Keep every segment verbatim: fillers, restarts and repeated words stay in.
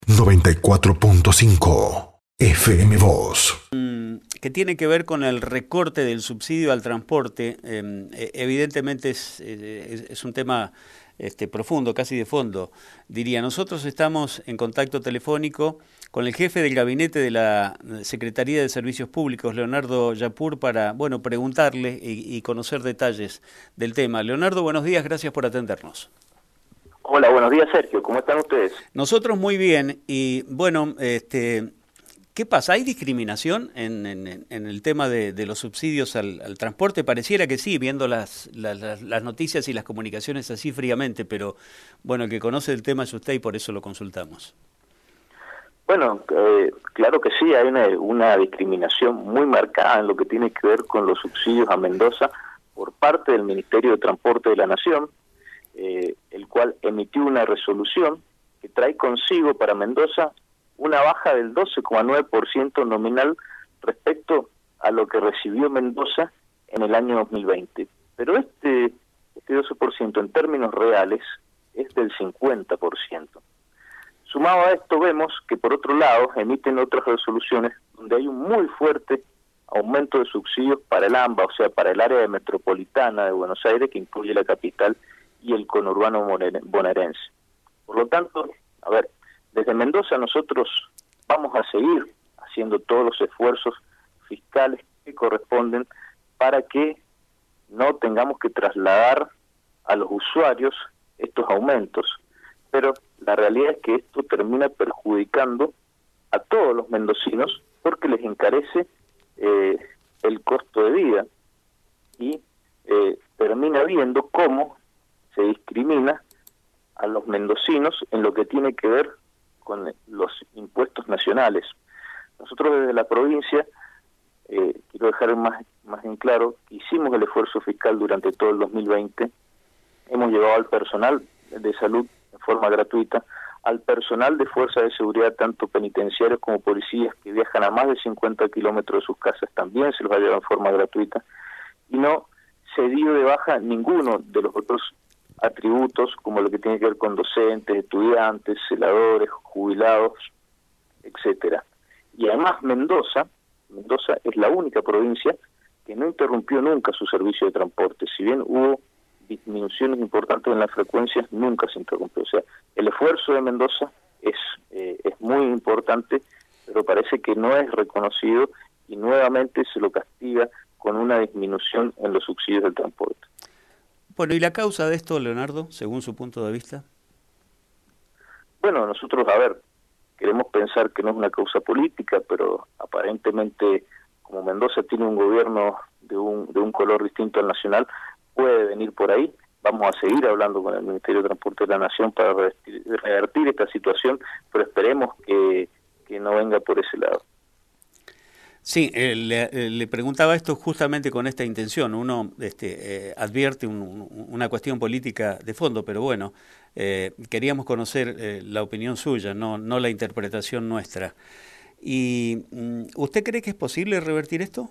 noventa y cuatro punto cinco F M Voz. Que tiene que ver con el recorte del subsidio al transporte. Eh, evidentemente es, es, es un tema este, profundo, casi de fondo, diría. Nosotros estamos en contacto telefónico con el jefe del gabinete de la Secretaría de Servicios Públicos, Leonardo Yapur, para bueno preguntarle y, y conocer detalles del tema. Leonardo, buenos días, gracias por atendernos. Hola, buenos días, Sergio. ¿Cómo están ustedes? Nosotros muy bien y bueno, este, ¿qué pasa? ¿Hay discriminación en, en, en el tema de, de los subsidios al, al transporte? Pareciera que sí, viendo las, las, las noticias y las comunicaciones así fríamente, pero bueno, el que conoce el tema es usted y por eso lo consultamos. Bueno, eh, claro que sí, hay una, una discriminación muy marcada en lo que tiene que ver con los subsidios a Mendoza por parte del Ministerio de Transporte de la Nación, eh, el cual emitió una resolución que trae consigo para Mendoza una baja del doce coma nueve por ciento nominal respecto a lo que recibió Mendoza en el año dos mil veinte. Pero este, este doce por ciento en términos reales es del cincuenta por ciento. Sumado a esto vemos que por otro lado emiten otras resoluciones donde hay un muy fuerte aumento de subsidios para el AMBA, o sea, para el área metropolitana de Buenos Aires, que incluye la capital y el conurbano bonaerense. Por lo tanto, a ver, desde Mendoza nosotros vamos a seguir haciendo todos los esfuerzos fiscales que corresponden para que no tengamos que trasladar a los usuarios estos aumentos. Pero la realidad es que esto termina perjudicando a todos los mendocinos porque les encarece eh, el costo de vida y eh, termina viendo cómo se discrimina a los mendocinos en lo que tiene que ver con los impuestos nacionales. Nosotros desde la provincia, eh, quiero dejar más, más en claro, que hicimos el esfuerzo fiscal durante todo el dos mil veinte, hemos llevado al personal de salud en forma gratuita, al personal de fuerza de seguridad, tanto penitenciarios como policías que viajan a más de cincuenta kilómetros de sus casas, también se los ha llevado en forma gratuita, y no se dio de baja ninguno de los otros atributos, como lo que tiene que ver con docentes, estudiantes, celadores, jubilados, etcétera. Y además Mendoza, Mendoza es la única provincia que no interrumpió nunca su servicio de transporte. Si bien hubo disminuciones importantes en las frecuencias, nunca se interrumpió. O sea, el esfuerzo de Mendoza es, eh, es muy importante, pero parece que no es reconocido y nuevamente se lo castiga con una disminución en los subsidios del transporte. Bueno, ¿y la causa de esto, Leonardo, según su punto de vista? Bueno, nosotros, a ver, queremos pensar que no es una causa política, pero aparentemente, como Mendoza tiene un gobierno de un, de un color distinto al nacional, puede venir por ahí. Vamos a seguir hablando con el Ministerio de Transporte de la Nación para revertir, revertir esta situación, pero esperemos que, que no venga por ese lado. Sí, eh, le, eh, le preguntaba esto justamente con esta intención. Uno este, eh, advierte un, un, una cuestión política de fondo, pero bueno, eh, queríamos conocer eh, la opinión suya, no, no la interpretación nuestra. ¿Y um, usted cree que es posible revertir esto?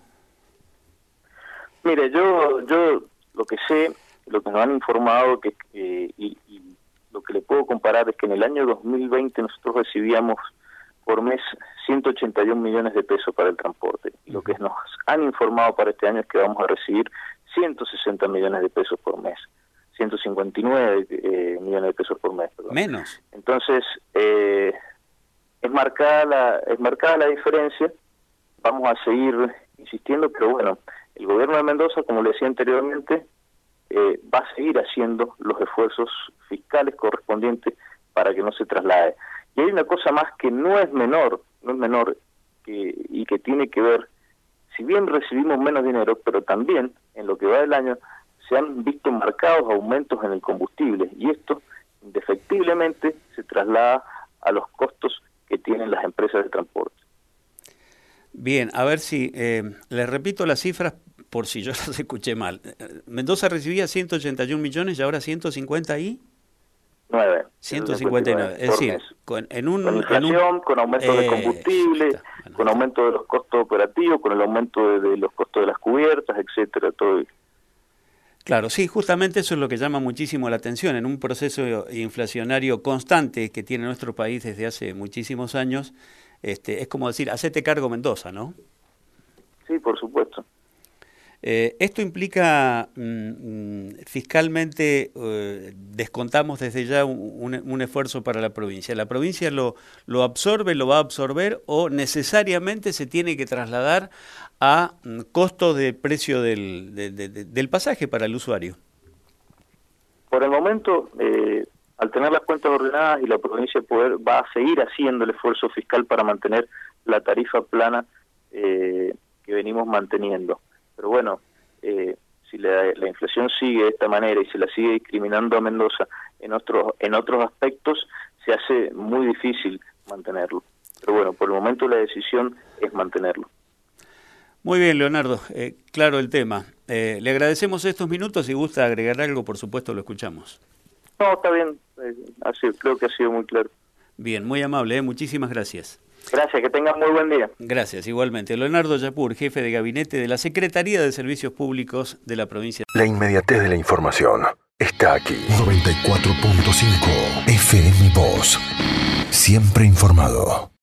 Mire, yo, yo lo que sé, lo que nos han informado que eh, y, y lo que le puedo comparar es que en el año dos mil veinte nosotros recibíamos por mes ciento ochenta y un millones de pesos para el transporte. Y lo que nos han informado para este año es que vamos a recibir ciento sesenta millones de pesos por mes. ciento cincuenta y nueve eh, millones de pesos por mes. Perdón. Menos. Entonces, eh, es marcada la, es marcada la diferencia. Vamos a seguir insistiendo, pero bueno, el gobierno de Mendoza, como le decía anteriormente, eh, va a seguir haciendo los esfuerzos fiscales correspondientes para que no se traslade. Y hay una cosa más que no es menor, no es menor, que, y que tiene que ver, si bien recibimos menos dinero, pero también en lo que va del año se han visto marcados aumentos en el combustible, y esto indefectiblemente se traslada a los costos que tienen las empresas de transporte. Bien, a ver si, eh, les repito las cifras por si yo las escuché mal. Mendoza recibía ciento ochenta y un millones y ahora ciento cincuenta y... nueve. ciento cincuenta y nueve, es decir, con, en un, con inflación, en un, con aumento eh, de combustible, está, bueno, con aumento de los costos operativos, con el aumento de, de los costos de las cubiertas, etcétera, todo. Claro, sí, justamente eso es lo que llama muchísimo la atención. En un proceso inflacionario constante que tiene nuestro país desde hace muchísimos años, este, es como decir, hacete cargo Mendoza, ¿no? Sí, por supuesto. Eh, esto implica mm, fiscalmente, eh, descontamos desde ya un, un esfuerzo para la provincia. ¿La provincia lo, lo absorbe, lo va a absorber o necesariamente se tiene que trasladar a mm, costo de precio del, de, de, de, del pasaje para el usuario? Por el momento, eh, al tener las cuentas ordenadas y la provincia poder va a seguir haciendo el esfuerzo fiscal para mantener la tarifa plana eh, que venimos manteniendo. Pero bueno, eh, si la, la inflación sigue de esta manera y se la sigue discriminando a Mendoza en otros en otros aspectos, se hace muy difícil mantenerlo. Pero bueno, por el momento la decisión es mantenerlo. Muy bien, Leonardo, eh, claro el tema. Eh, le agradecemos estos minutos. Si gusta agregar algo, por supuesto lo escuchamos. No, está bien, eh, así, creo que ha sido muy claro. Bien, muy amable, ¿eh? Muchísimas gracias. Gracias, que tengan muy buen día. Gracias, igualmente. Leonardo Yapur, jefe de gabinete de la Secretaría de Servicios Públicos de la provincia. La inmediatez de la información está aquí. noventa y cuatro punto cinco F M Voz. Siempre informado.